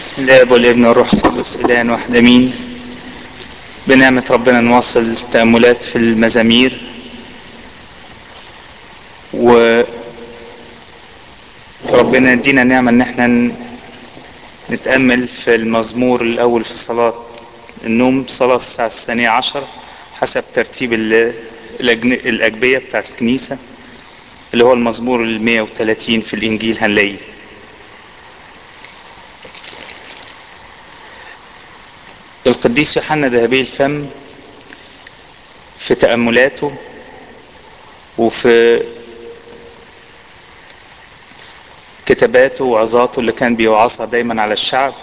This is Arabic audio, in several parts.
بسم الله والابن والروح القدس الان واحد امين. بنعمة ربنا نواصل تأملات في المزامير، وربنا يدينا نعمة ان احنا نتأمل في المزمور الاول في صلاة النوم، صلاة الساعة 12 حسب ترتيب الأجبية بتاعت الكنيسة، اللي هو المزمور 130 في الإنجيل هنلاقيه. القديس يوحنا ذهبي الفم في تأملاته وفي كتاباته وعظاته اللي كان بيوعظها دايما على الشعب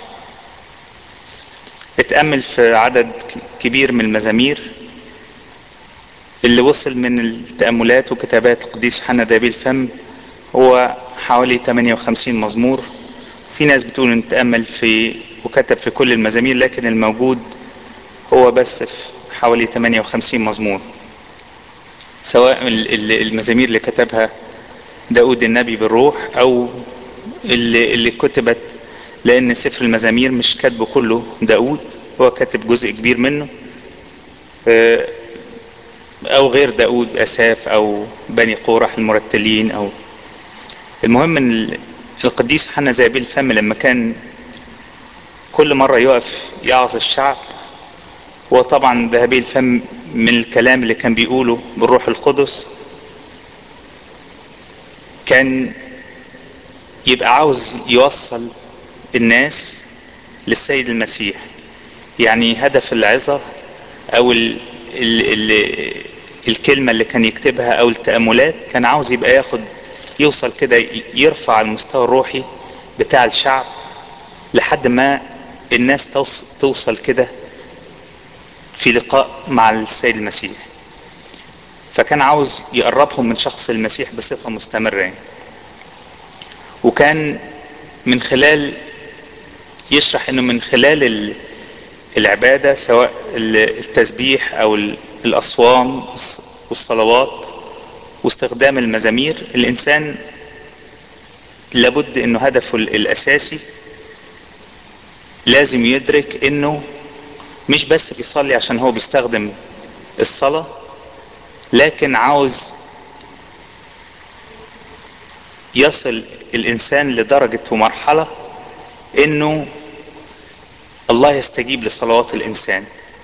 اتأمل في عدد كبير من المزامير اللي وصل من التأملات وكتابات القديس يوحنا ذهبي الفم هو حوالي 58 مزمور. في ناس بتقول ان تأمل في وكتب في كل المزامير، لكن الموجود هو بس في حوالي 58 مزمور، سواء المزامير اللي كتبها داود النبي بالروح او اللي كتبت، لان سفر المزامير مش كاتبه كله داود، هو كاتب جزء كبير منه، او غير داود اساف او بني قورح المرتلين. او المهم ان القديس يوحنا ذهبي الفم لما كان كل مرة يقف يعظ الشعب، هو طبعا ذهبي الفم من الكلام اللي كان بيقوله بالروح القدس كان يبقى عاوز يوصل الناس للسيد المسيح. يعني هدف العظة او الكلمة اللي كان يكتبها او التأملات كان عاوز يبقى يوصل كده، يرفع المستوى الروحي بتاع الشعب لحد ما الناس توصل كده في لقاء مع السيد المسيح. فكان عاوز يقربهم من شخص المسيح بصفة مستمرة، وكان من خلال يشرح انه من خلال العبادة، سواء التسبيح او الاصوام والصلوات واستخدام المزامير، الانسان لابد انه هدفه الاساسي لازم يدرك انه مش بس بيصلي عشان هو بيستخدم الصلاة، لكن عاوز يصل الانسان لدرجة ومرحلة انه الله يستجيب لصلوات الانسان.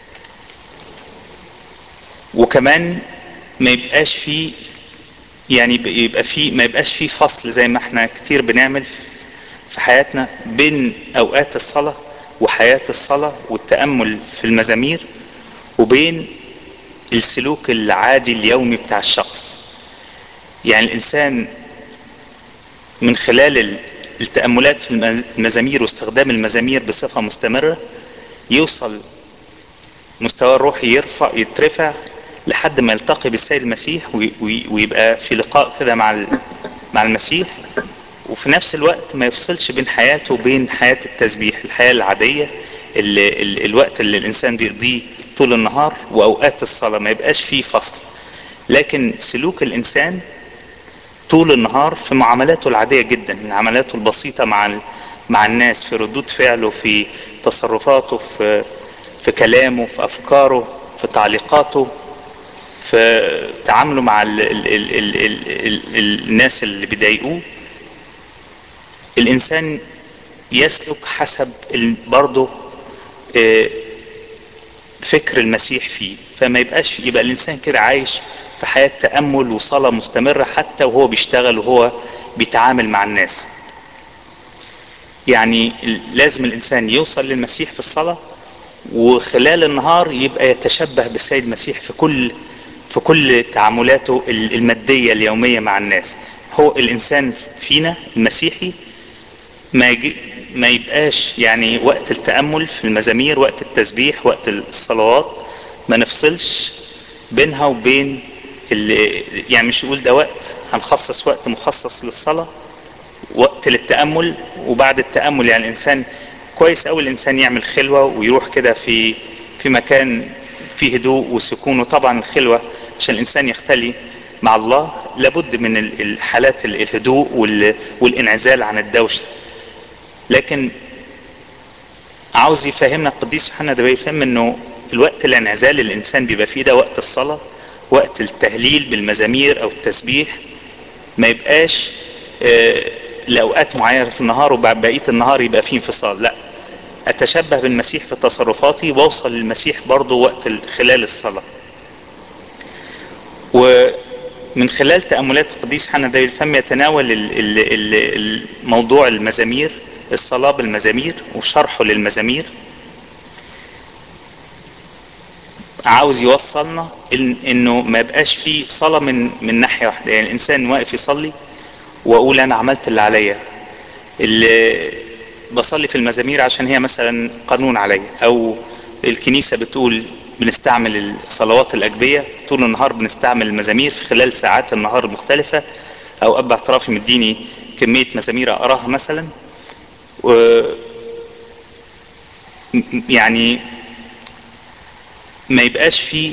وكمان ما يبقاش فيه، يعني ما يبقاش فيه فصل زي ما احنا كتير بنعمل في حياتنا بين اوقات الصلاة وحياة الصلاة والتأمل في المزامير، وبين السلوك العادي اليومي بتاع الشخص. يعني الانسان من خلال التأملات في المزامير واستخدام المزامير بصفة مستمرة يوصل مستوى الروحي يترفع لحد ما يلتقي بالسيد المسيح ويبقى في لقاء كده مع المسيح، وفي نفس الوقت ما يفصلش بين حياته وبين حياة التسبيح، الحياة العادية، الوقت اللي الانسان بيقضيه طول النهار واوقات الصلاة ما يبقاش فيه فصل. لكن سلوك الانسان طول النهار في معاملاته العادية جدا، معاملاته البسيطة مع الناس، في ردود فعله، في تصرفاته، في كلامه، في افكاره، في تعليقاته، في تعامله مع الناس اللي بيضايقوه، الانسان يسلك حسب برضه فكر المسيح فيه. فما يبقى الانسان كده عايش في حياة تأمل وصلاة مستمرة حتى وهو بيشتغل وهو بيتعامل مع الناس. يعني لازم الانسان يوصل للمسيح في الصلاة، وخلال النهار يبقى يتشبه بالسيد المسيح في كل تعاملاته المادية اليومية مع الناس. هو الانسان فينا المسيحي ما يبقاش يعني وقت التأمل في المزامير، وقت التسبيح، وقت الصلوات ما نفصلش بينها وبين يعني مش يقول ده وقت هنخصص وقت مخصص للصلاة، وقت للتأمل، وبعد التأمل يعني الانسان كويس اوي الانسان يعمل خلوة ويروح كده في مكان فيه هدوء وسكون. وطبعا الخلوة عشان الانسان يختلي مع الله لابد من الحالات الهدوء والانعزال عن الدوشة. لكن عاوز يفهمنا القديس يوحنا ده، بيفهم انه الوقت الانعزال اللي الانسان بيبقى فيه ده وقت الصلاة، وقت التهليل بالمزامير او التسبيح، ما يبقاش لأوقات معينة في النهار وبعد بقية النهار يبقى فيه انفصال. لا، اتشبه بالمسيح في تصرفاتي واوصل للمسيح برضو وقت خلال الصلاة. ومن خلال تأملات القديس يوحنا ذوي الفم يتناول الموضوع المزامير، الصلاة بالمزامير وشرحه للمزامير. عاوز يوصلنا انه ما يبقاش في صلاة من ناحية واحدة، يعني الانسان واقف يصلي واقول انا عملت اللي عليا، اللي بصلي في المزامير عشان هي مثلا قانون عليا، او الكنيسة بتقول بنستعمل الصلوات الأجبية طول النهار، بنستعمل المزامير في خلال ساعات النهار المختلفة، او اب اعترافي مديني كمية مزامير اقراها مثلا. يعني ما يبقاش في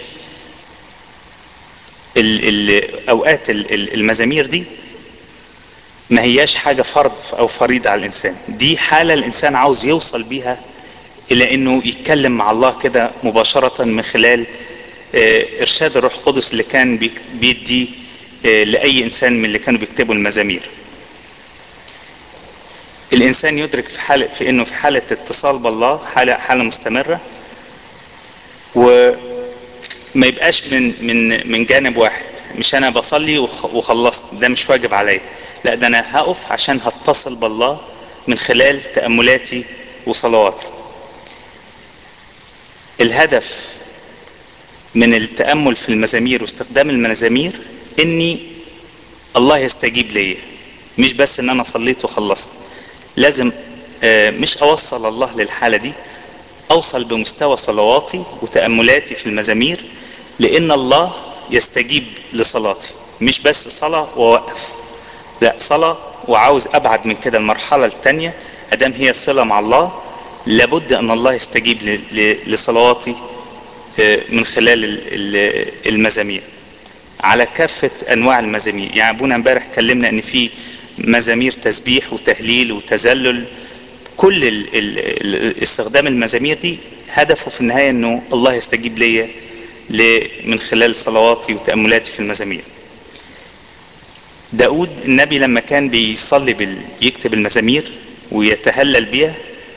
اوقات المزامير دي ما هياش حاجة فرض او فريضة على الانسان، دي حالة الانسان عاوز يوصل بيها الى انه يتكلم مع الله كده مباشرة من خلال ارشاد الروح القدس اللي كان بيدي لاي انسان من اللي كانوا بيكتبوا المزامير. الانسان يدرك في انه في حالة اتصال بالله، حالة مستمرة، وما يبقاش من جانب واحد، مش انا بصلي وخلصت ده مش واجب عليا، لا ده انا هقف عشان هتصل بالله من خلال تأملاتي وصلواتي. الهدف من التأمل في المزامير واستخدام المزامير اني الله يستجيب لي، مش بس ان انا صليت وخلصت، لازم مش اوصل الله للحالة دي، اوصل بمستوى صلواتي وتأملاتي في المزامير لان الله يستجيب لصلاتي، مش بس صلاة ووقف، لا صلاة وعاوز ابعد من كده المرحلة التانية، ادام هي صلة مع الله لابد ان الله يستجيب لصلواتي من خلال المزامير على كافة انواع المزامير. يعني ابونا امبارح كلمنا ان في مزامير تسبيح وتهليل وتذلل، كل استخدام المزامير دي هدفه في النهاية انه الله يستجيب لي من خلال صلواتي وتأملاتي في المزامير. داود النبي لما كان بيصلي يكتب المزامير ويتهلل بيها،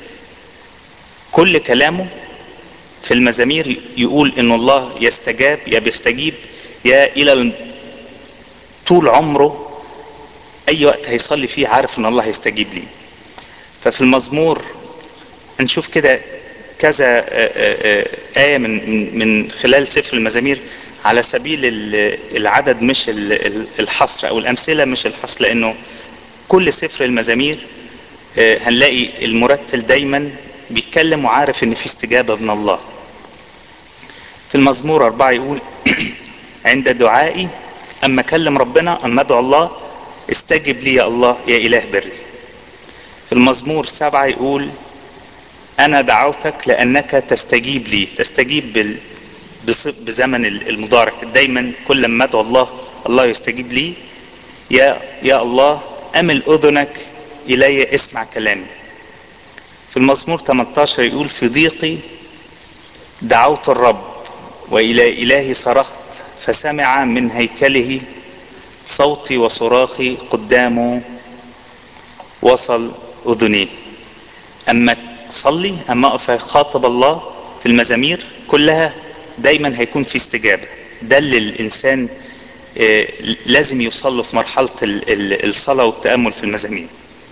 كل كلامه في المزامير يقول ان الله بيستجيب يا الى طول عمره، اي وقت هيصلي فيه عارف ان الله هيستجيب لي. ففي المزمور هنشوف كده كذا آية من خلال سفر المزامير على سبيل العدد مش الحصر، او الامثلة مش الحصر، لانه كل سفر المزامير هنلاقي المرتل دايما بيتكلم وعارف ان في استجابة من الله. في المزمور 4 يقول عند دعائي، اما كلم ربنا اما ادعو الله استجب لي يا الله يا اله بري. في المزمور 7 يقول انا دعوتك لانك تستجيب لي، تستجيب بزمن المضارع دايما، كل ما ادعو الله يستجيب لي. يا الله امل اذنك الي اسمع كلامي. في المزمور 18 يقول في ضيقي دعوت الرب والى الهي صرخت فسمع من هيكله صوتي وصراخي قدامه وصل اذنيه. اما تصلي، اما اقف خاطب الله في المزامير كلها دايما هيكون في استجابة. ده اللي الانسان لازم يوصل له في مرحلة الصلاة والتأمل في المزامير.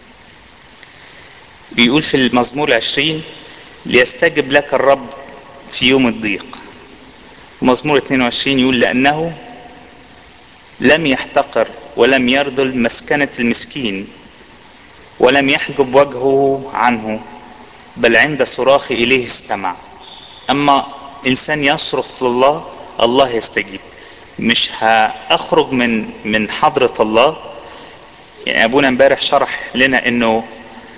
بيقول في المزمور 20 ليستجب لك الرب في يوم الضيق. مزمور 22 يقول لأنه لم يحتقر ولم يرذل مسكنة المسكين ولم يحجب وجهه عنه، بل عند صراخ إليه استمع. أما إنسان يصرخ لله الله يستجيب. مش هأخرج من حضرة الله. يعني أبونا امبارح شرح لنا إنه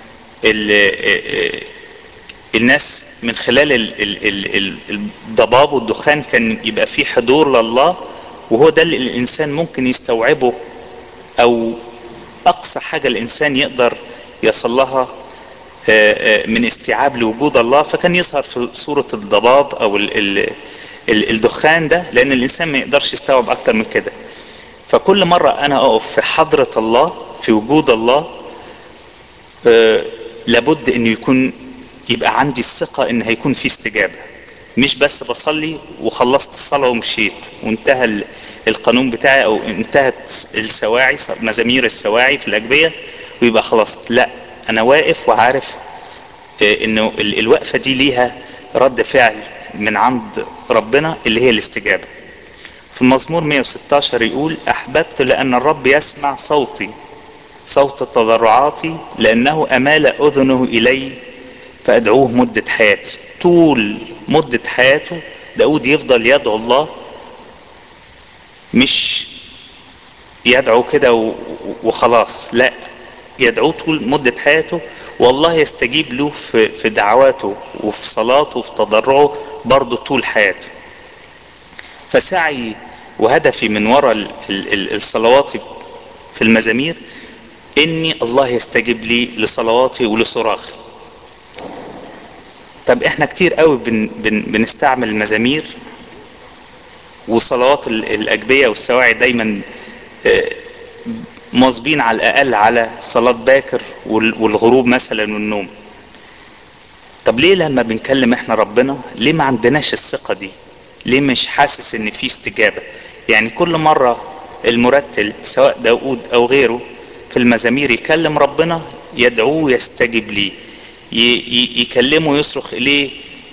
الناس من خلال الضباب والدخان كان يبقى فيه حضور لله، وهو ده اللي الإنسان ممكن يستوعبه، أو أقصى حاجة الإنسان يقدر يصلها من استيعاب لوجود الله، فكان يظهر في صورة الضباب او الدخان ده، لان الانسان ما يقدرش يستوعب اكتر من كده. فكل مرة انا اقف في حضرة الله في وجود الله لابد انه يبقى عندي الثقة ان هيكون في استجابة، مش بس بصلي وخلصت الصلاة ومشيت وانتهى القانون بتاعي او انتهت السواعي مزامير السواعي في الاجبية ويبقى خلاص. لا، انا واقف وعارف انه الوقفة دي ليها رد فعل من عند ربنا اللي هي الاستجابة. في المزمور 116 يقول: احببت لان الرب يسمع صوتي، صوت تضرعاتي، لانه امال اذنه الي فادعوه مدة حياتي. طول مدة حياته داود يفضل يدعو الله، مش يدعو كده وخلاص، لا، يدعوه طول مدة حياته، والله يستجيب له في دعواته وفي صلاته وفي تضرعه برضه طول حياته. فسعي وهدفي من وراء الصلوات في المزامير اني الله يستجيب لي لصلواتي ولصراخي. طب احنا كتير قوي بنستعمل المزامير وصلوات الاجبية والسواعي دايما مواظبين على الاقل على صلاة باكر والغروب مثلا والنوم. طب ليه لما بنكلم احنا ربنا ليه ما عندناش الثقة دي؟ ليه مش حاسس ان في استجابة؟ يعني كل مرة المرتل سواء داود او غيره في المزامير يكلم ربنا يدعوه يستجيب ليه، يكلمه يصرخ اليه،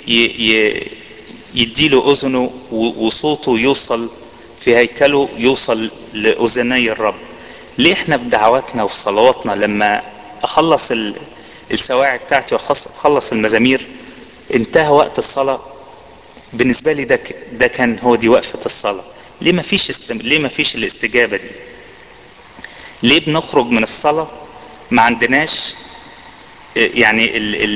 يديله اذنه وصوته يوصل في هيكله، يوصل لاذني الرب. ليه احنا في دعواتنا وفي صلواتنا لما اخلص السواعي بتاعتي واخلص المزامير انتهى وقت الصلاة بالنسبة لي ده كان هو دي وقفة الصلاة؟ ليه ما فيش الاستجابة دي؟ ليه بنخرج من الصلاة ما عندناش يعني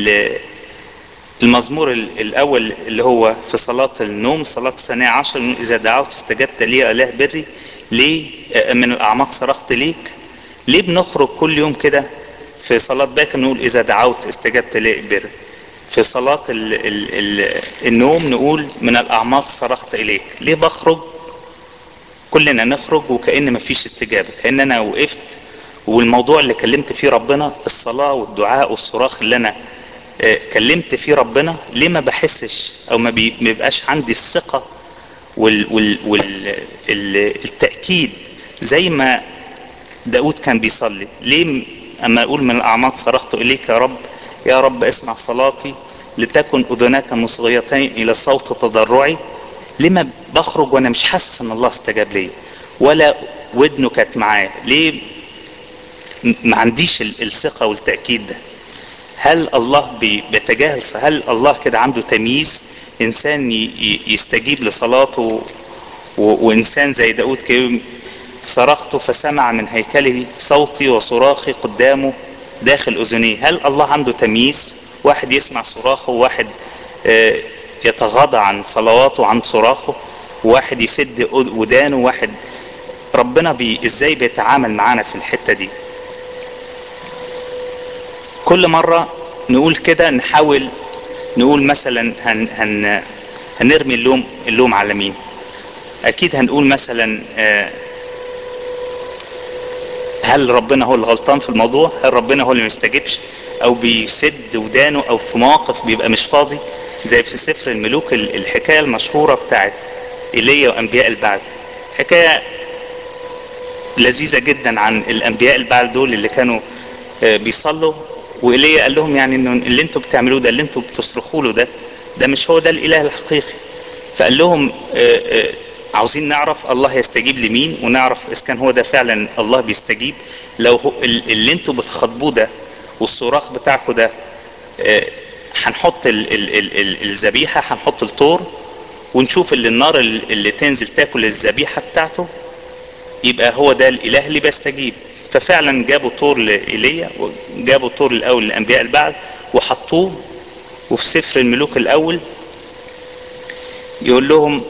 المزمور الاول اللي هو في صلاة النوم، صلاة الثانية عشر: اذا دعوت استجبت لي يا اله بري، ليه من الاعماق صرخت ليك؟ ليه بنخرج كل يوم كده في صلاة باكر نقول اذا دعوت استجبت لي بري، في صلاة النوم نقول من الاعماق صرخت اليك؟ ليه بخرج كلنا نخرج وكأن مفيش استجابة، كأن انا وقفت والموضوع اللي كلمت فيه ربنا الصلاة والدعاء والصراخ اللي انا كلمت فيه ربنا، ليه ما بحسش او ما بيبقاش عندي الثقة والتأكيد زي ما داود كان بيصلي؟ ليه اما اقول من الاعماق صرخت اليك يا رب، يا رب اسمع صلاتي، لتكن اذناك مصغيتين الى صوت تضرعي، ليه ما بخرج وانا مش حاسس ان الله استجاب لي ولا ودنه كانت معايا؟ ليه ما عنديش الثقة والتأكيد ده؟ هل الله بيتجاهل؟ هل الله كده عنده تمييز؟ انسان يستجيب لصلاته وانسان زي داود كده صرخت فسمع من هيكله صوتي وصراخي قدامه داخل اذنيه؟ هل الله عنده تمييز؟ واحد يسمع صراخه وواحد يتغاضى عن صلواته وعن صراخه، وواحد يسد ودانه، واحد ربنا ازاي بيتعامل معانا في الحتة دي؟ كل مرة نقول كده نحاول نقول مثلا هنرمي اللوم على مين؟ اكيد هنقول مثلا هل ربنا هو الغلطان في الموضوع؟ هل ربنا هو اللي ما يستجيبش او بيسد ودانه او في مواقف بيبقى مش فاضي؟ زي في سفر الملوك الحكاية المشهورة بتاعت ايليا وانبياء البعل، حكاية لذيذة جدا عن الانبياء البعل دول اللي كانوا بيصلوا، وإيليا قال لهم يعني انه اللي انتوا بتعملوه ده، اللي انتوا بتصرخوا له ده مش هو ده الاله الحقيقي. فقال لهم عاوزين نعرف الله يستجيب لمين ونعرف اذا كان هو ده فعلا الله بيستجيب. لو هو اللي انتوا بتخاطبوه ده والصراخ بتاعكم ده هنحط الذبيحة، هنحط الطور ونشوف اللي النار اللي تنزل تاكل الذبيحة بتاعته يبقى هو ده الاله اللي بيستجيب. ففعلا جابوا طور لإيليا وجابوا طور الاول لانبياء البعل وحطوه. وفي سفر الملوك الاول يقول لهم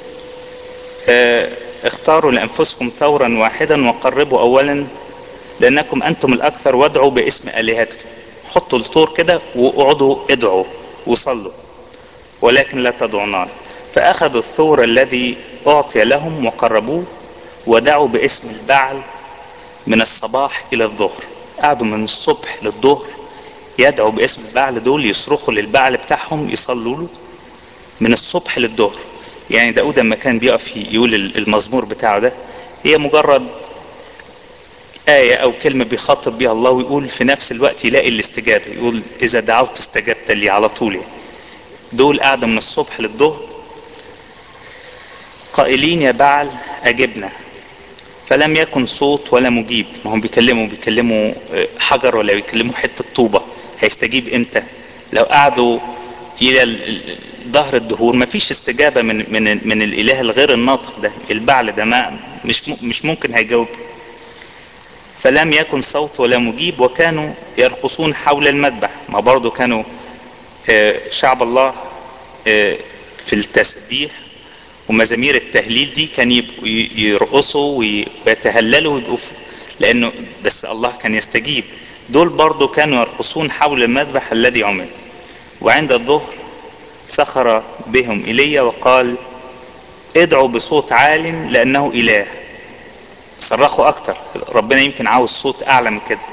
اختاروا لانفسكم ثورا واحدا وقربوا اولا لانكم انتم الاكثر وادعوا باسم الهتكم. حطوا الطور كده واقعدوا ادعوا وصلوا، ولكن لا تدعوا نار. فاخذوا الثور الذي اعطي لهم وقربوه ودعوا باسم البعل من الصباح الى الظهر. قعدوا من الصبح للظهر يدعوا باسم البعل، دول يصرخوا للبعل بتاعهم، يصلوا له من الصبح للظهر. يعني داود لما كان بيقف يقول المزمور بتاعه ده، هي مجرد آية أو كلمة بيخاطب بيها الله، ويقول في نفس الوقت يلاقي الاستجابة، يقول إذا دعوت استجبت لي على طول. دول قاعدة من الصبح للظهر قائلين يا بعل أجبنا، فلم يكن صوت ولا مجيب. ما هم بيكلموا حجر ولا بيكلموا حتة طوبة، هيستجيب امتى؟ لو قعدوا الى ظهر الدهور مفيش استجابة من الاله الغير الناطق ده، البعل ده ما مش ممكن هيجاوب. فلم يكن صوت ولا مجيب، وكانوا يرقصون حول المذبح. ما برضو كانوا شعب الله في التسبيح ومزامير التهليل دي كان يبقوا يرقصوا ويتهللوا ويبقوا لانه بس الله كان يستجيب. دول برضو كانوا يرقصون حول المذبح الذي عمل. وعند الظهر سخر بهم ايليا وقال ادعوا بصوت عال لانه اله. صرخوا اكتر، ربنا يمكن عاوز صوت اعلى من كده.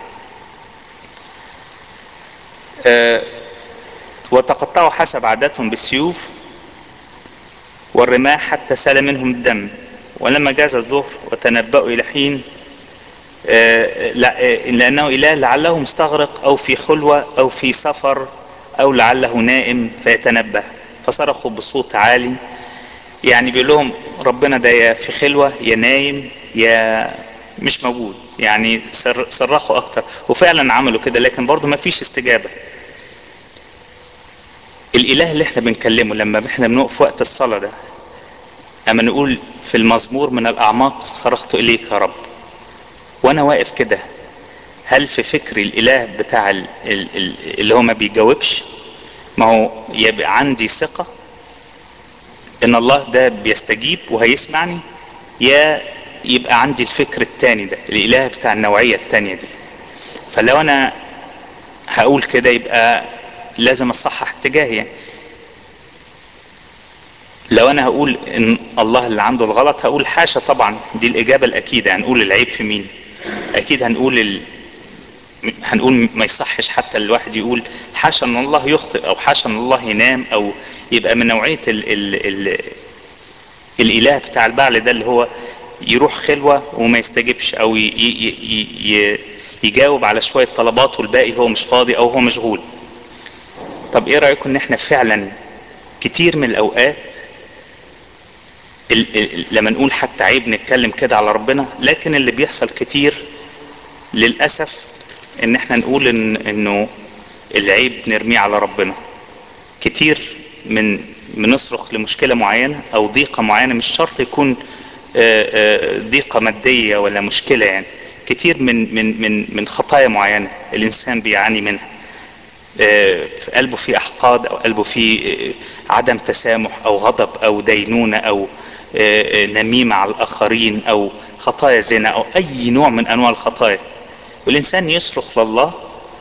وتقطعوا حسب عاداتهم بالسيوف والرماح حتى سال منهم الدم. ولما جاز الظهر وتنبأوا الى حين لانه اله لعله مستغرق او في خلوة او في سفر او لعله نائم فيتنبه، فصرخوا بصوت عالي. يعني بيقول لهم ربنا ده يا في خلوة يا نايم يا مش موجود. يعني صرخوا اكتر، وفعلا عملوا كده، لكن برضو ما فيش استجابة. الاله اللي احنا بنكلمه لما احنا بنقف وقت الصلاة ده، اما نقول في المزمور من الاعماق صرخت اليك يا رب، وانا واقف كده، هل في فكري الاله بتاع اللي هو ما بيجاوبش؟ ما هو يبقى عندي ثقة ان الله ده بيستجيب وهيسمعني، يا يبقى عندي الفكر التاني ده، الاله بتاع النوعية التانية دي. فلو انا هقول كده يبقى لازم اصحح اتجاهي. يعني لو انا هقول ان الله اللي عنده الغلط، هقول حاشا طبعا، دي الاجابة الاكيدة. هنقول العيب في مين؟ اكيد هنقول ما يصحش حتى الواحد يقول حاشا ان الله يخطئ او حاشا ان الله ينام، او يبقى من نوعية الاله بتاع البعل ده اللي هو يروح خلوة وما يستجبش، او يجاوب على شوية طلبات والباقي هو مش فاضي او هو مشغول. طب ايه رأيكم ان احنا فعلا كتير من الاوقات لما نقول حتى عيب نتكلم كده على ربنا، لكن اللي بيحصل كتير للأسف ان احنا نقول انه العيب نرميه على ربنا. كتير بنصرخ لمشكلة معينة او ضيقة معينة، مش شرط يكون ضيقة مادية ولا مشكلة. يعني كتير من خطايا معينة الانسان بيعاني منها، في قلبه في احقاد، او قلبه في عدم تسامح او غضب او دينونة او نميمة على الاخرين او خطايا زنا او اي نوع من انواع الخطايا. والانسان يصرخ لله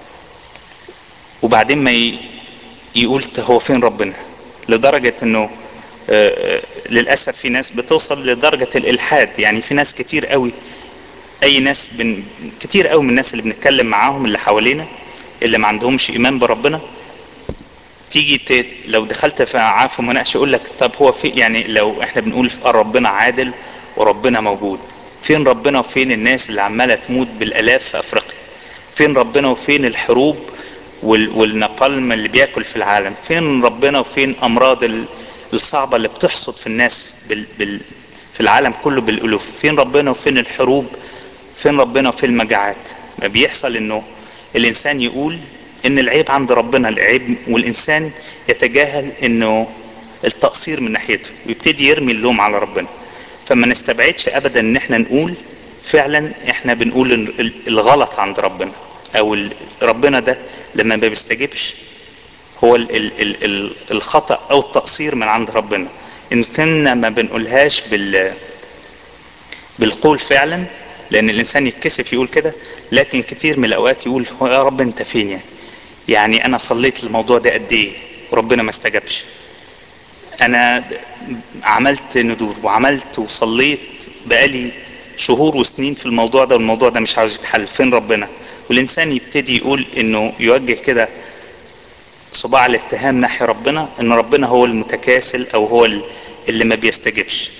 وبعدين ما يقول هو فين ربنا؟ لدرجة انه للأسف في ناس بتوصل لدرجة الإلحاد. يعني في ناس كتير قوي، اي ناس كتير قوي من الناس اللي بنتكلم معاهم اللي حوالينا اللي ما عندهمش ايمان بربنا، تيجي لو دخلت في عارف مناقشه يقول لك طب هو في، يعني لو احنا بنقول ربنا عادل وربنا موجود، فين ربنا وفين الناس اللي عماله تموت بالالاف في افريقيا؟ فين ربنا وفين الحروب والنابالم اللي بياكل في العالم؟ فين ربنا وفين امراض الصعبه اللي بتحصد في الناس في العالم كله بالالوف؟ فين ربنا وفين الحروب؟ فين ربنا وفين المجاعات؟ ما بيحصل انه الانسان يقول ان العيب عند ربنا العيب، والانسان يتجاهل انه التقصير من ناحيته ويبتدي يرمي اللوم على ربنا. فما نستبعدش ابدا ان احنا نقول فعلا احنا بنقول الغلط عند ربنا، او ربنا ده لما ما بيستجيبش هو الخطأ او التقصير من عند ربنا. ان كنا ما بنقولهاش بالقول فعلا، لان الانسان يتكسف يقول كده، لكن كتير من الاوقات يقول هو يا رب انت فين؟ يعني انا صليت الموضوع ده قد ايه وربنا ما استجابش. انا عملت ندور وعملت وصليت بقالي شهور وسنين في الموضوع ده، والموضوع ده مش عاوز يتحل، فين ربنا؟ والانسان يبتدي يقول انه يوجه كده صباع الاتهام ناحية ربنا، ان ربنا هو المتكاسل او هو اللي ما بيستجبش.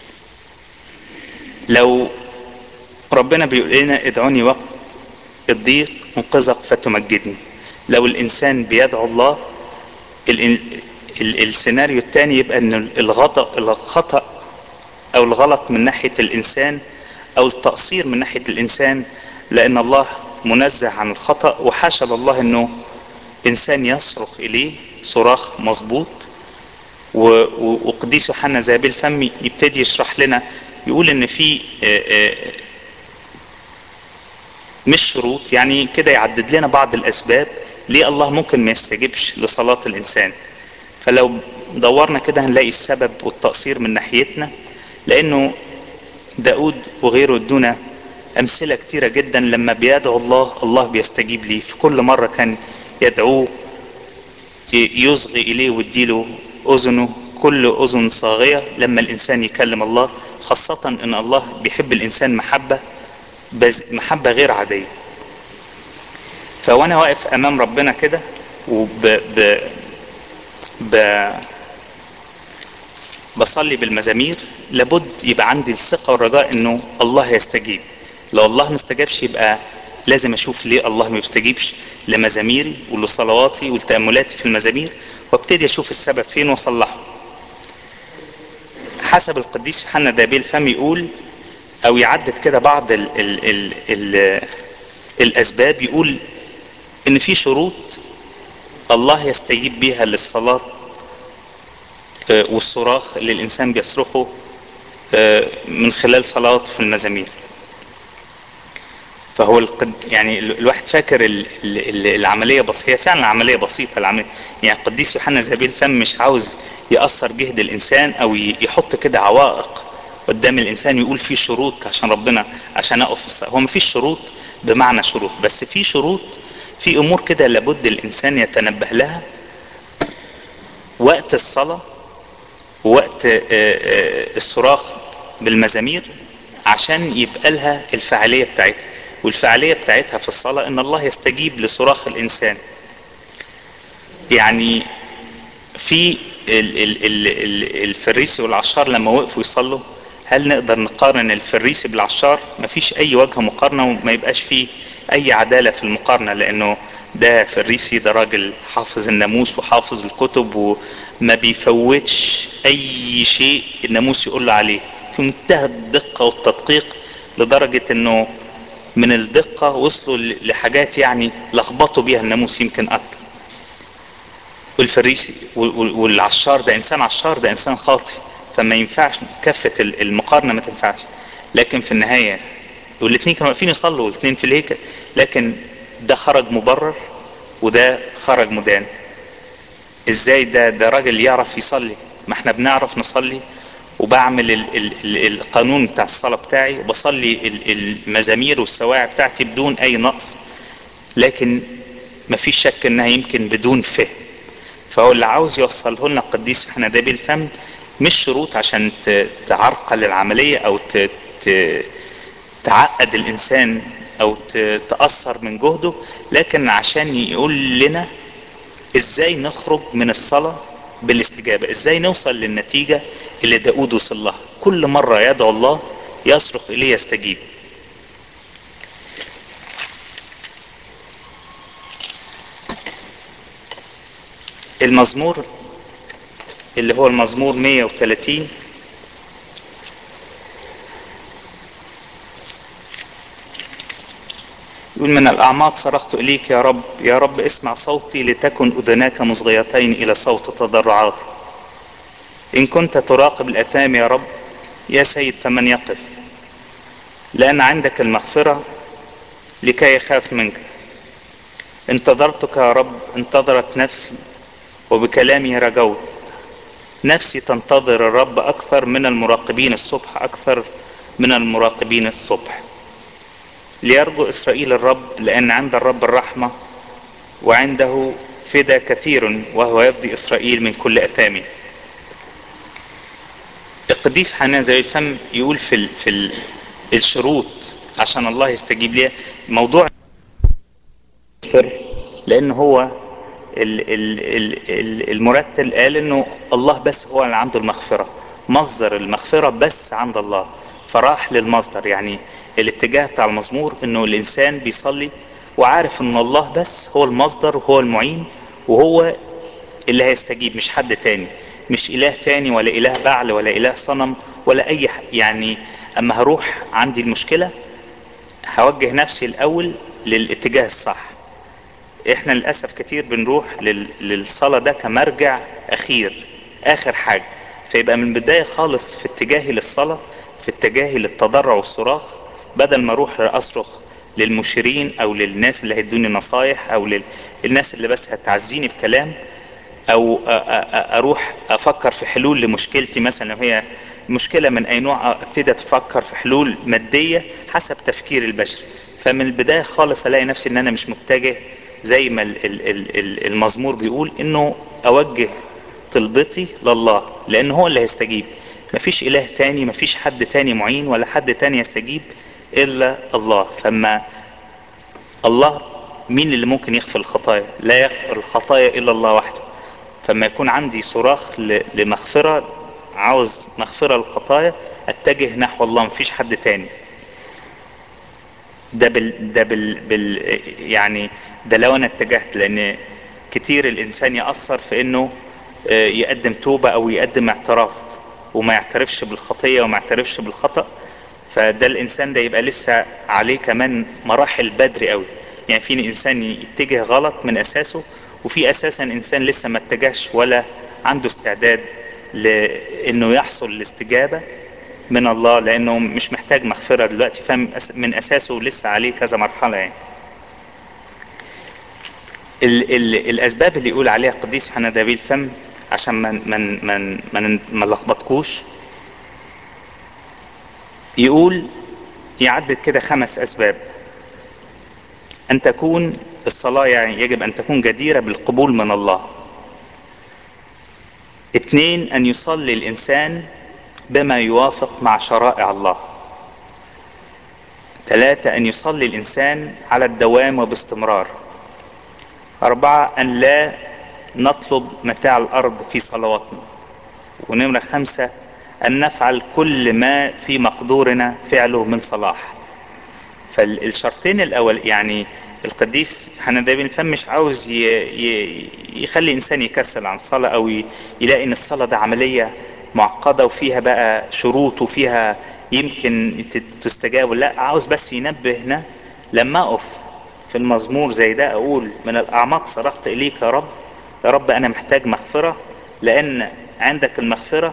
لو ربنا بيقول لنا ادعوني وقت الضيق انقذك فتمجدني، لو الانسان بيدعو الله، السيناريو الثاني يبقى ان الخطأ او الغلط من ناحية الانسان او التقصير من ناحية الانسان، لان الله منزه عن الخطأ، وحاشا لله انه انسان يصرخ اليه صراخ مظبوط. وقديس يوحنا ذهبي الفم يبتدي يشرح لنا، يقول ان في مش شروط يعني كده، يعدد لنا بعض الاسباب ليه الله ممكن ما يستجيبش لصلاة الانسان. فلو دورنا كده هنلاقي السبب والتقصير من ناحيتنا، لانه داود وغيره ادونا امثلة كتيرة جدا لما بيدعو الله الله بيستجيب ليه. في كل مرة كان يدعوه يصغي اليه ويديله اذنه، كل اذن صاغية لما الانسان يكلم الله، خاصة ان الله بيحب الانسان محبة غير عادية. فوانا واقف امام ربنا كده ب... بصلي بالمزامير، لابد يبقى عندي الثقة والرجاء انه الله يستجيب. لو الله ما استجابش يبقى لازم اشوف ليه الله ما بيستجيبش لمزاميري ولصلواتي ولتأملاتي في المزامير، وابتدي اشوف السبب فين واصلحه. حسب القديس يوحنا ذهبي الفم يقول او يعدد كده بعض ال الاسباب، يقول ان في شروط الله يستجيب بيها للصلاة والصراخ اللي الانسان بيصرخه من خلال صلاته في المزامير. فهو يعني الواحد فاكر العملية بسيطة، هي فعلا عملية بسيطة العملية. يعني القديس يوحنا ذهبي الفم مش عاوز يأثر جهد الانسان او يحط كده عوائق قدام الانسان يقول في شروط عشان ربنا عشان اقف هو مفيش شروط بمعنى شروط، بس في شروط، في امور كده لابد الانسان يتنبه لها وقت الصلاة ووقت الصراخ بالمزامير، عشان يبقى لها الفعالية بتاعتها. والفعالية بتاعتها في الصلاة ان الله يستجيب لصراخ الانسان. يعني في الفريسي والعشار لما وقفوا يصلوا، هل نقدر نقارن الفريسي بالعشار؟ مفيش اي وجه مقارنة، وما يبقاش فيه اي عدالة في المقارنة، لانه ده فريسي، ده راجل حافظ الناموس وحافظ الكتب وما بيفوتش اي شيء الناموس يقول له عليه، في منتهى الدقة والتدقيق، لدرجة انه من الدقة وصلوا لحاجات يعني لخبطوا بيها الناموس يمكن اكتر. والفريسي والعشار ده انسان عشار، ده انسان خاطئ، فما ينفعش كفة المقارنة ما تنفعش. لكن في النهاية والاثنين كانوا واقفين يصلوا والاثنين في الهيكل، لكن ده خرج مبرر وده خرج مدان. ازاي ده راجل يعرف يصلي؟ ما احنا بنعرف نصلي، وبعمل القانون بتاع الصلاة بتاعي، وبصلي المزامير والسواعي بتاعتي بدون اي نقص، لكن ما فيش شك انها يمكن بدون فهم. فهو اللي عاوز يوصله لنا القديس يوحنا ذهبي الفم مش شروط عشان تعرقل العملية او تعقد الانسان او تأثر من جهده، لكن عشان يقول لنا ازاي نخرج من الصلاة بالاستجابة، ازاي نوصل للنتيجة اللي داود وصل لها. كل مرة يدعو الله يصرخ اليه يستجيب. المزمور اللي هو المزمور 130 يقول من الأعماق صرخت إليك يا رب، يا رب اسمع صوتي، لتكن أذناك مصغيتين إلى صوت تضرعاتي. إن كنت تراقب الآثام يا رب يا سيد فمن يقف؟ لأن عندك المغفرة لكي يخاف منك. انتظرتك يا رب انتظرت نفسي، وبكلامي رجوت. نفسي تنتظر الرب أكثر من المراقبين الصبح، أكثر من المراقبين الصبح. ليرجو إسرائيل الرب، لأن عند الرب الرحمة وعنده فدى كثير وهو يفدي إسرائيل من كل أثامه. القديس حنان ذوي الفم يقول الشروط عشان الله يستجيب ليه موضوع لأن هو المرتل قال انه الله بس هو اللي عنده المغفرة، مصدر المغفرة بس عند الله، فراح للمصدر. يعني الاتجاه بتاع المزمور انه الانسان بيصلي وعارف ان الله بس هو المصدر وهو المعين وهو اللي هيستجيب، مش حد تاني، مش اله تاني ولا اله بعل ولا اله صنم ولا اي يعني اما هروح عندي المشكلة هوجه نفسي الاول للاتجاه الصح. احنا للأسف كتير بنروح للصلاة ده كمرجع اخير، اخر حاجة، فيبقى من البداية خالص في اتجاهي للصلاة، في اتجاهي للتضرع والصراخ، بدل ما اروح اصرخ للمشيرين او للناس اللي هيدوني نصايح او للناس اللي بس هتعزيني بكلام، او اروح افكر في حلول لمشكلتي. مثلا لو هي مشكلة من اي نوع ابتدي افكر في حلول مادية حسب تفكير البشري، فمن البداية خالص الاقي نفسي ان انا مش متجه زي ما المزمور بيقول انه اوجه طلبتي لله، لان هو اللي هيستجيب. مفيش اله تاني، مفيش حد تاني معين ولا حد تاني يستجيب الا الله. فما الله مين اللي ممكن يغفر الخطايا؟ لا يغفر الخطايا الا الله وحده. فما يكون عندي صراخ لمغفرة، عاوز مغفرة للخطايا، اتجه نحو الله، مفيش حد تاني. يعني ده لو انا اتجهت، لان كتير الانسان يأثر في انه يقدم توبة او يقدم اعتراف وما يعترفش بالخطية وما يعترفش بالخطأ، فده الانسان ده يبقى لسه عليه كمان مراحل بدري قوي. يعني في انسان يتجه غلط من اساسه، وفي اساسا انسان لسه ما اتجهش ولا عنده استعداد لانه يحصل الاستجابة من الله، لانه مش محتاج مغفرة دلوقتي، من اساسه لسه عليه كذا مرحلة. يعني ال الاسباب اللي يقول عليها قديس يوحنا ذوي الفم عشان ما نلخبطكوش، يقول يعدد كده 5 اسباب. ان تكون الصلاة يعني يجب ان تكون جديرة بالقبول من الله. 2 ان يصلي الانسان بما يوافق مع شرائع الله. 3 ان يصلي الانسان على الدوام وباستمرار. 4 ان لا نطلب متاع الارض في صلواتنا. ونمرة 5 ان نفعل كل ما في مقدورنا فعله من صلاح. فالشرطين الاول يعني القديس حنان بن فم مش عاوز يخلي انسان يكسل عن الصلاة او يلاقي ان الصلاة ده عملية معقدة وفيها بقى شروط وفيها يمكن تستجاب. لا، عاوز بس ينبهنا لما اقف في المزمور زي ده اقول من الاعماق صرخت اليك يا رب، يا رب انا محتاج مغفرة، لان عندك المغفرة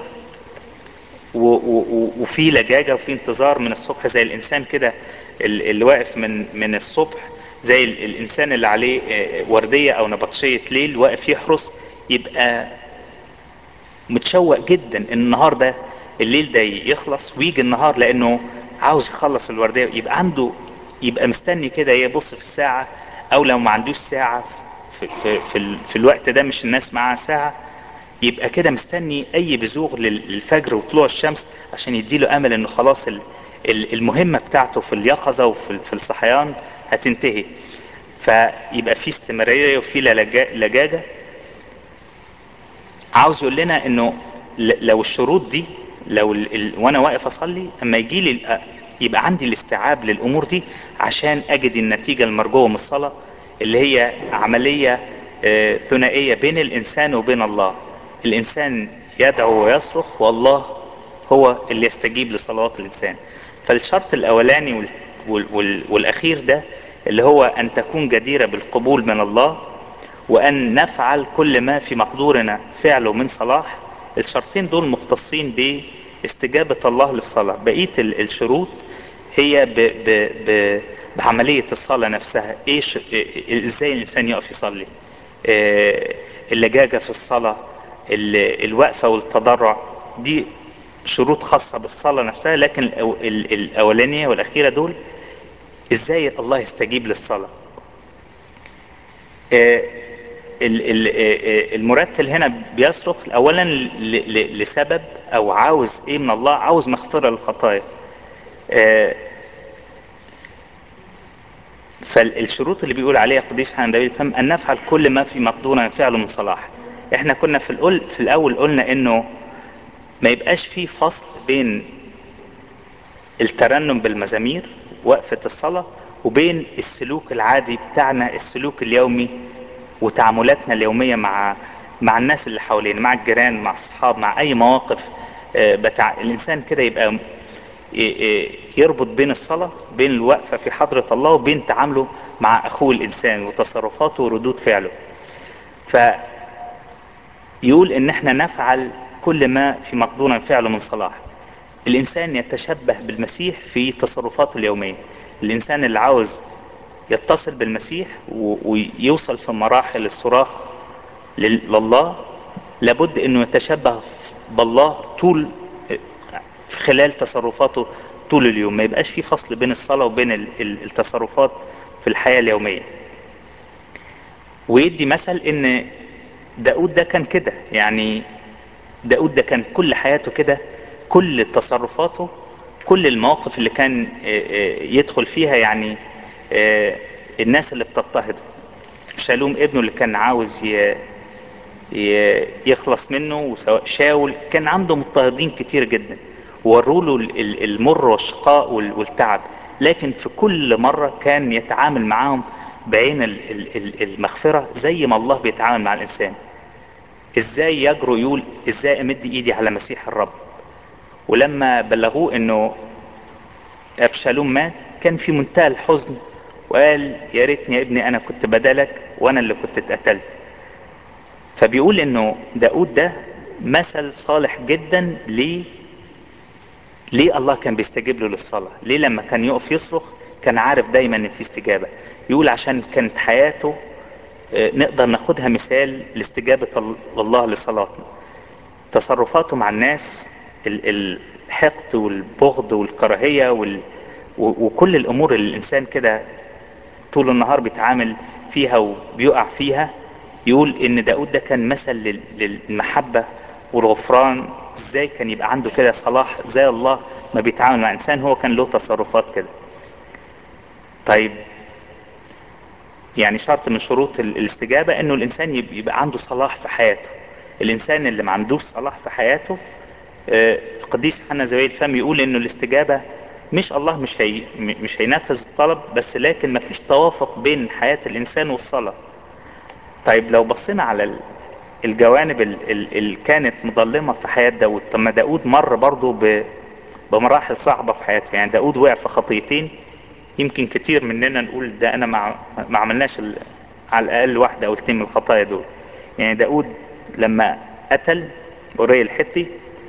وفي لجاجة وفي انتظار من الصبح، زي الانسان كده اللي واقف من الصبح، زي الانسان اللي عليه وردية او نبطشية ليل واقف يحرس، يبقى متشوق جدا ان النهار ده الليل ده يخلص ويجي النهار، لانه عاوز يخلص الوردية. يبقى عنده، يبقى مستني كده يبص في الساعة، او لو ما عندوش ساعة في الوقت ده، مش الناس معاها ساعة، يبقى كده مستني اي بزوغ للفجر وطلوع الشمس عشان يديله امل انه خلاص المهمة بتاعته في اليقظة وفي الصحيان هتنتهي. فيبقى في استمرارية وفي لجاجة. عاوز يقول لنا انه لو الشروط دي، لو وانا واقف اصلي اما يجي لي يبقى عندي الاستيعاب للامور دي عشان اجد النتيجة المرجوة من الصلاة، اللي هي عملية ثنائية بين الانسان وبين الله. الانسان يدعو ويصرخ والله هو اللي يستجيب لصلوات الانسان. فالشرط الاولاني والاخير ده اللي هو ان تكون جديرة بالقبول من الله، وان نفعل كل ما في مقدورنا فعله من صلاح. الشرطين دول مختصين باستجابة الله للصلاة. بقية الشروط هي بعملية الصلاة نفسها. ازاي الانسان يقف يصلي، اللجاجة في الصلاة، الوقفة والتضرع، دي شروط خاصة بالصلاة نفسها. لكن الاولانية والاخيرة دول ازاي الله يستجيب للصلاة. آه، المرتل هنا بيصرخ اولا لسبب، او عاوز ايه من الله؟ عاوز مغفرة للخطايا. آه، فالشروط اللي بيقول عليها قديس حنا داوود الفم ان نفعل كل ما في مقدورنا فعله من صلاح. احنا كنا في الاول قلنا انه ما يبقاش في فصل بين الترنم بالمزامير، وقفة الصلاة، وبين السلوك العادي بتاعنا، السلوك اليومي وتعاملاتنا اليومية مع الناس اللي حوالينا، مع الجيران، مع الصحاب، مع اي مواقف. بتاع الانسان كده يبقى يربط بين الصلاة، بين الوقفة في حضرة الله، وبين تعامله مع اخوه الانسان وتصرفاته وردود فعله. فيقول ان احنا نفعل كل ما في مقدورنا فعله من صلاح. الانسان يتشبه بالمسيح في تصرفاته اليومية. الانسان اللي عاوز يتصل بالمسيح ويوصل في مراحل الصراخ لله، لابد انه يتشبه بالله طول في خلال تصرفاته طول اليوم. ما يبقاش في فصل بين الصلاة وبين التصرفات في الحياة اليومية. ويدي مثل ان داود ده كان كده، يعني داود ده كان كل حياته كده، كل تصرفاته، كل المواقف اللي كان يدخل فيها، يعني الناس اللي بتضطهده، شالوم ابنه اللي كان عاوز يخلص منه، وسواء شاول كان عنده مضطهدين كتير جدا وروا له المر والشقاء والتعب، لكن في كل مرة كان يتعامل معاهم بعين المغفرة، زي ما الله بيتعامل مع الإنسان. ازاي يجرؤ يقول ازاي امد ايدي على مسيح الرب؟ ولما بلغوه انه ابشالوم مات كان في منتهى الحزن، وقال يا ريتني يا ابني انا كنت بدلك وانا اللي كنت اتقتلت. فبيقول انه داود ده مثل صالح جدا. ليه الله كان بيستجيب له للصلاة؟ ليه لما كان يقف يصرخ كان عارف دايما ان في استجابة؟ يقول عشان كانت حياته نقدر ناخدها مثال لاستجابة الله لصلاتنا. تصرفاته مع الناس، الحقد والبغض والكراهية وكل الامور اللي الانسان كده طول النهار بيتعامل فيها وبيقع فيها، يقول ان داود ده كان مثل للمحبة والغفران. ازاي كان يبقى عنده كده صلاح زي الله ما بيتعامل مع انسان، هو كان له تصرفات كده. طيب، يعني شرط من شروط الاستجابة انه الانسان يبقى عنده صلاح في حياته. الانسان اللي ما عندوش صلاح في حياته، القديس حنا زويل الفم يقول انه الاستجابة مش الله مش هينفذ الطلب بس، لكن ما فيش توافق بين حياة الانسان والصلاة. طيب لو بصينا على الجوانب اللي كانت مظلمة في حياة داود، طب ما داود مر برضو بمراحل صعبة في حياته. يعني داود وقع في خطيتين يمكن كتير مننا نقول ده انا ما عملناش على الاقل واحدة او اتنين من الخطايا دول. يعني داود لما قتل أوريا الحثي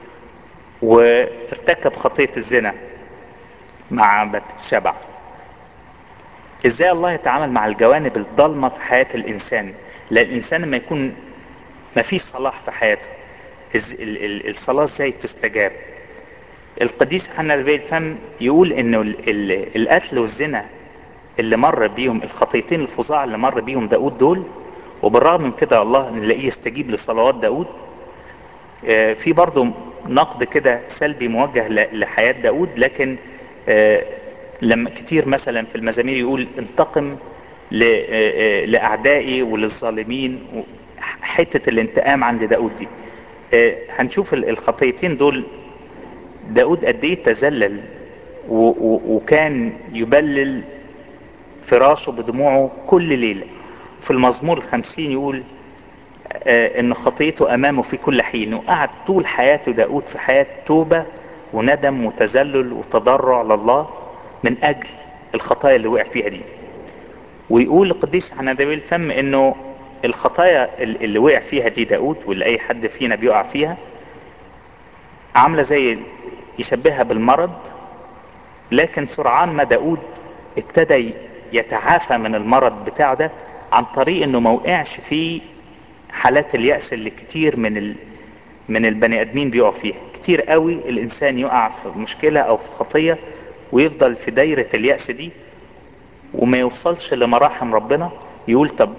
وارتكب خطية الزنا مع بتشبع، ازاي الله يتعامل مع الجوانب الضلمة في حياة الانسان؟ لان الانسان لما يكون ما فيش صلاح في حياته، الصلاة ازاي تستجاب؟ القديس حنا ذوي الفم يقول انه القتل والزنا اللي مر بيهم، الخطيتين الفظاع اللي مر بيهم داود دول، وبالرغم من كده الله نلاقيه يستجيب لصلوات داود. في برضه نقد كده سلبي موجه لحياة داود، لكن لما كتير مثلا في المزامير يقول انتقم لأعدائي وللظالمين. حتة الانتقام عند داود دي، هنشوف الخطيتين دول داود قد ايه تذلل وكان يبلل فراشه بدموعه كل ليلة. في المزمور 50 يقول ان خطيته امامه في كل حين. وقعد طول حياته داود في حياة توبة وندم وتذلل وتضرع لله من اجل الخطايا اللي وقع فيها دي. ويقول القديس حنادويل الفم انه الخطايا اللي وقع فيها دي داود، واللي اي حد فينا بيقع فيها، عاملة زي يشبهها بالمرض. لكن سرعان ما داود ابتدى يتعافى من المرض بتاعه ده عن طريق انه ما وقعش في حالات اليأس اللي كتير من البني ادمين بيقعوا فيها. كتير قوي الانسان يقع في مشكلة او في خطية ويفضل في دايرة اليأس دي وما يوصلش لمراحم ربنا. يقول طب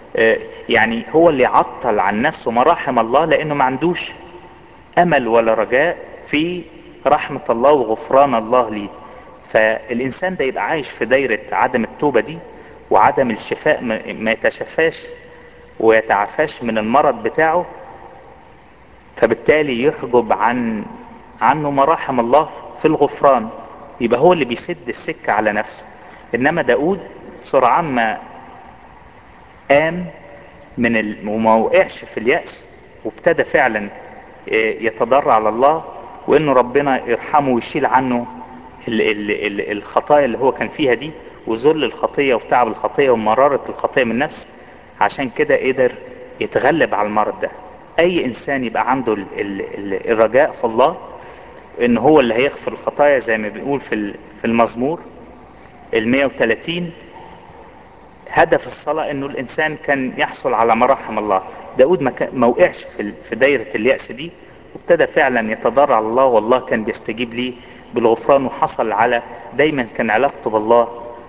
يعني هو اللي يعطل عن نفسه مراحم الله لانه ما عندوش امل ولا رجاء في رحمة الله وغفران الله ليه. فالانسان ده يبقى عايش في دايرة عدم التوبة دي وعدم الشفاء، ما يتشفاش ويتعافاش من المرض بتاعه، فبالتالي يحجب عنه مراحم الله في الغفران، يبقى هو اللي بيسد السكة على نفسه. انما داود سرعان ما قام وما وقعش في اليأس، وابتدى فعلا يتضرع على الله، وانه ربنا يرحمه ويشيل عنه الخطايا اللي هو كان فيها دي، وذل الخطية وتعب الخطية ومرارة الخطية من نفس. عشان كده قدر يتغلب على المرض ده. اي انسان يبقى عنده الرجاء في الله ان هو اللي هيغفر الخطايا، زي ما بنقول في المزمور 130، هدف الصلاة انه الانسان كان يحصل على مراحم الله. داود ما وقعش في دايرة اليأس دي، وابتدى فعلا يتضرع على الله، والله كان بيستجيب ليه بالغفران، وحصل على دايما كان علاقته بالله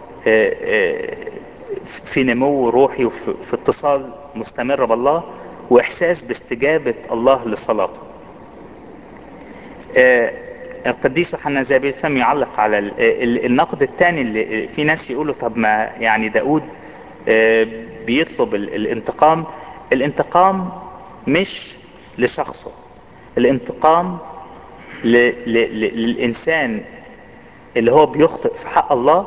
في نمو روحي وفي اتصال مستمر بالله، واحساس باستجابة الله لصلاته. القديس يوحنا ذهبي الفم يعلق على النقد الثاني، اللي في ناس يقولوا طب ما يعني داود بيطلب الانتقام. الانتقام مش لشخصه، الانتقام للإنسان اللي هو بيخطئ في حق الله،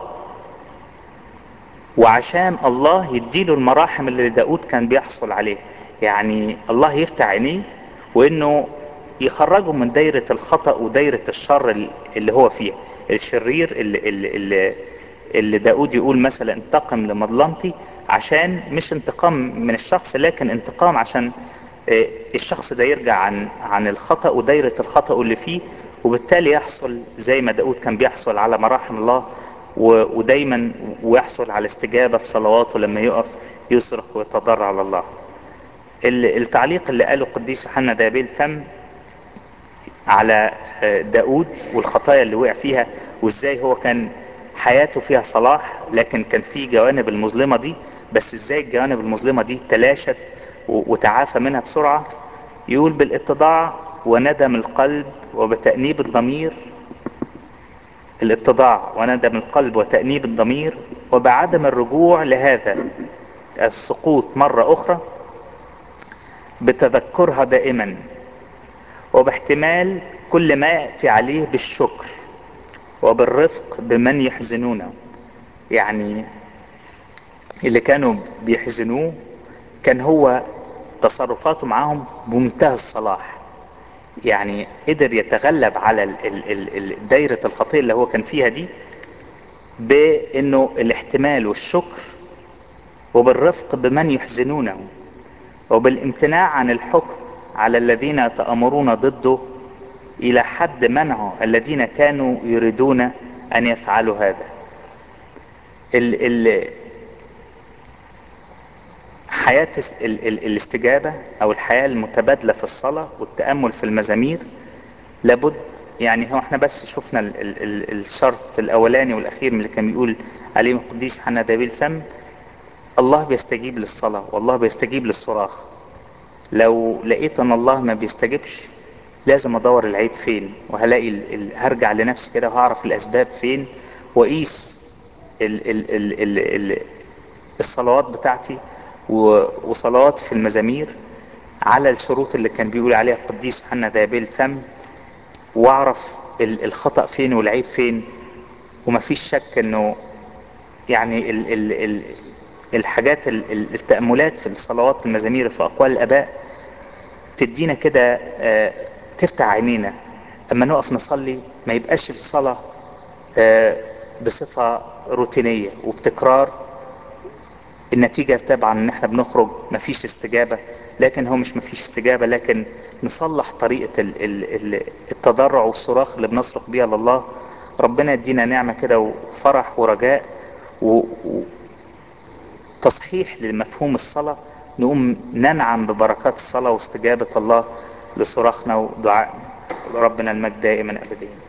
وعشان الله يديله المراحم اللي داود كان بيحصل عليه. يعني الله يفتح عينيه وانه يخرجه من دايرة الخطأ ودايرة الشر اللي هو فيها الشرير، اللي داود يقول مثلا انتقم لمظلمتي، عشان مش انتقام من الشخص، لكن انتقام عشان الشخص ده يرجع عن الخطأ ودايرة الخطأ اللي فيه، وبالتالي يحصل زي ما داود كان بيحصل على مراحم الله، ودايما ويحصل على استجابة في صلواته لما يقف يصرخ ويتضرع على الله. التعليق اللي قاله القديس يوحنا ذهبي الفم على داود والخطايا اللي وقع فيها، وازاي هو كان حياته فيها صلاح لكن كان في جوانب المظلمة دي، بس ازاي الجوانب المظلمة دي تلاشت وتعافى منها بسرعة. يقول بالاتضاع وندم القلب وبتأنيب الضمير، الاتضاع وندم القلب وتأنيب الضمير، وبعدم الرجوع لهذا السقوط مرة أخرى، بتذكرها دائما، وباحتمال كل ما يأتي عليه بالشكر وبالرفق بمن يحزنونه. يعني اللي كانوا بيحزنوه كان هو تصرفاته معاهم بمنتهى الصلاح، يعني قدر يتغلب على دايرة الخطية اللي هو كان فيها دي بانه الاحتمال والشكر وبالرفق بمن يحزنونه، وبالامتناع عن الحكم على الذين يتآمرون ضده الى حد منعه الذين كانوا يريدون ان يفعلوا هذا. ال ال حياة الاستجابة او الحياة المتبادلة في الصلاة والتأمل في المزامير لابد، يعني هو احنا بس شفنا الشرط الاولاني والاخير من اللي كان بيقول عليه القديس يوحنا ذهبي الفم. الله بيستجيب للصلاة والله بيستجيب للصراخ. لو لقيت ان الله ما بيستجيبش لازم ادور العيب فين، وهلاقي هرجع لنفسي كده وهعرف الاسباب فين، واقيس ال ال ال ال ال الصلوات بتاعتي وصلواتي في المزامير على الشروط اللي كان بيقول عليها القديس يوحنا ذهبي الفم، واعرف الخطأ فين والعيب فين. ومفيش شك انه يعني الحاجات التأملات في الصلوات المزامير في اقوال الاباء تدينا كده تفتح عينينا اما نقف نصلي، ما يبقاش الصلاة بصفة روتينية وبتكرار. النتيجة طبعا ان احنا بنخرج مفيش استجابة، لكن هو مش مفيش استجابة، لكن نصلح طريقة التضرع والصراخ اللي بنصرخ بيها لله. ربنا يدينا نعمة كده وفرح ورجاء وتصحيح لمفهوم الصلاة، نقوم ننعم ببركات الصلاة واستجابة الله لصراخنا ودعائنا. ربنا المجد دائما أبديا.